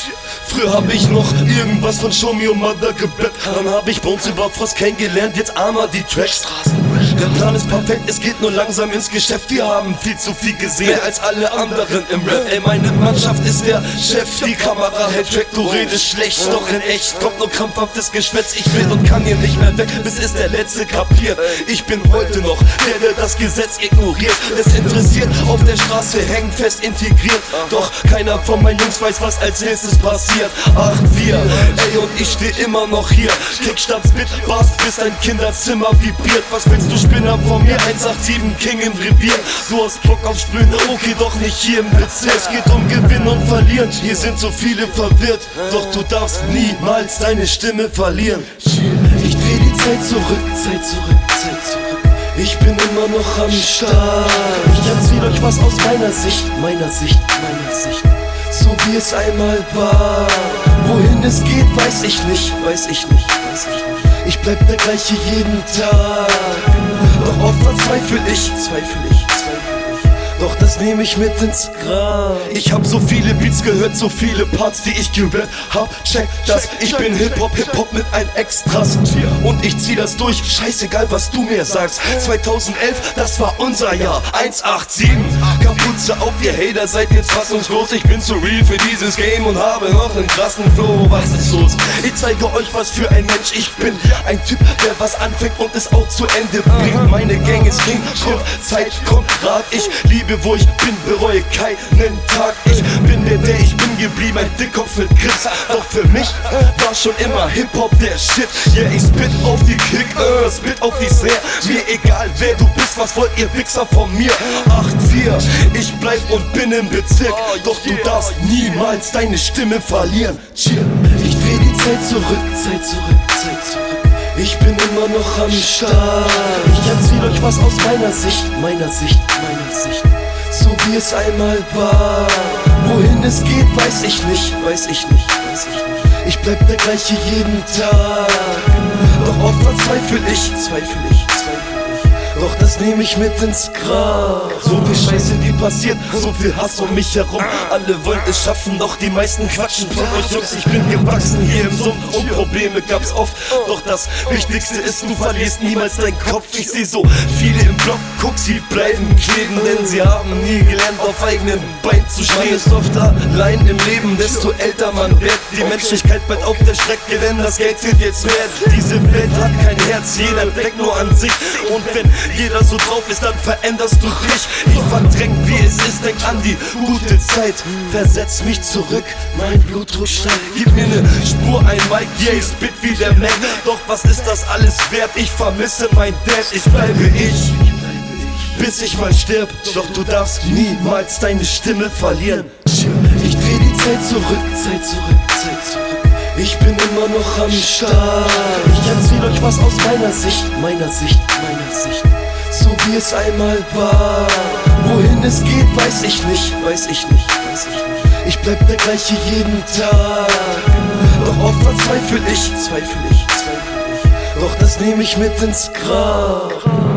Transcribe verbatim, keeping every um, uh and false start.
Früher hab ich noch irgendwas von Show Me Your Mother gebappt. Dann hab ich Bones über Frost kennengelernt, jetzt armer die Tracks. Der Plan ist perfekt, es geht nur langsam ins Geschäft. Wir haben viel zu viel gesehen, mehr als alle anderen im Rap. Ey, meine Mannschaft ist der Chef, die Kamera hält Track. Du redest schlecht, doch in echt kommt nur krampfhaftes Geschwätz. Ich will und kann hier nicht mehr weg, bis es der Letzte kapiert. Ich bin heute noch der, der das Gesetz ignoriert. Es interessiert, auf der Straße hängen fest integriert. Doch keiner von meinen Jungs weiß, was als nächstes passiert. acht vier, ey, und ich steh immer noch hier. Kickstart, Spit, Bass, bis dein Kinderzimmer vibriert. Was willst du, Spinner, von mir? eins acht sieben, King im Revier. Du hast Bock auf Sprühen, okay, doch nicht hier im Bezirk. Es geht um Gewinnen und Verlieren, hier sind so viele verwirrt. Doch du darfst niemals deine Stimme verlieren. Ich dreh die Zeit zurück, Zeit zurück, Zeit zurück. Ich bin immer noch am Start. Ich erzähl euch was aus meiner Sicht, meiner Sicht, meiner Sicht. So wie es einmal war. Wohin es geht, weiß ich nicht, weiß ich nicht, weiß ich nicht. Ich bleib der gleiche jeden Tag. Doch oft verzweifel ich, zweifel ich, zweifel ich. Doch das nehme ich mit ins Grab. Ich hab so viele Beats gehört, so viele Parts, die ich gerappt hab. Check das, ich bin Hip-Hop, Hip-Hop mit ein Extras. Und ich zieh das durch, scheißegal was du mir sagst. zweitausendelf, das war unser Jahr, eins acht sieben. Kapuze auf, ihr Hater, seid jetzt fassungslos. Ich bin zu real für dieses Game und habe noch einen krassen Flow. Was ist los? Ich zeige euch, was für ein Mensch ich bin. Ein Typ, der was anfängt und es auch zu Ende bringt. Meine Gang ist King, kommt Zeit, kommt Rat. Ich liebe, wo ich bin, bereue keinen Tag. Ich bin der, der ich bin geblieben, ein Dickkopf mit Grips. Doch für mich war schon immer Hip-Hop der Shit. Yeah, ich spit auf die Kick, uh, spit auf die Snare. Mir egal, wer du bist, was wollt ihr Wichser von mir? acht vier, ich bleib und bin im Bezirk. Doch du darfst niemals deine Stimme verlieren. Cheer. Ich dreh die Zeit zurück, Zeit zurück, Zeit zurück. Ich bin immer noch am Start. Ich erzähl euch was aus meiner Sicht, meiner Sicht, meiner Sicht. So wie es einmal war. Wohin es geht, weiß ich nicht, weiß ich nicht, weiß ich nicht. Ich bleib der gleiche jeden Tag. Doch oft verzweifel ich, zweifel ich, zweifel ich. Doch das nehme ich mit ins Grab. So viel Scheiße, die passiert, so viel Hass um mich herum. Alle wollen es schaffen, doch die meisten quatschen von euch Jungs. Ich bin gewachsen hier im Sumpf und Probleme gab's oft. Doch das Wichtigste ist, du verlierst niemals deinen Kopf. Ich seh so viele im Block, guck, sie bleiben kleben, denn sie haben nie gelernt, auf eigenen Beinen zu stehen. Man ist oft allein im Leben, desto älter man wird. Die Menschlichkeit bleibt auf der Strecke, denn das Geld zählt jetzt wert. Diese Welt hat kein Herz, jeder denkt nur an sich. Und wenn jeder so drauf ist, dann veränderst du dich. Ich verdräng, wie es ist, denk an die gute Zeit. Versetz mich zurück, mein Blutdruck steigt. Gib mir ne Spur, ein Mic, yeah, ich spit wie der Mac. Doch was ist das alles wert? Ich vermisse mein Dad, ich bleibe ich, bis ich mal stirb. Doch du darfst niemals deine Stimme verlieren. Ich dreh die Zeit zurück, Zeit zurück, Zeit zurück. Ich bin immer noch am Start. Ich erzähl euch was aus meiner Sicht, meiner Sicht, meiner Sicht. So wie es einmal war. Wohin es geht, weiß ich nicht, weiß ich nicht, weiß ich nicht. Ich bleib der gleiche jeden Tag. Doch oft verzweifel ich, zweifel ich, zweifel ich. Doch das nehme ich mit ins Grab.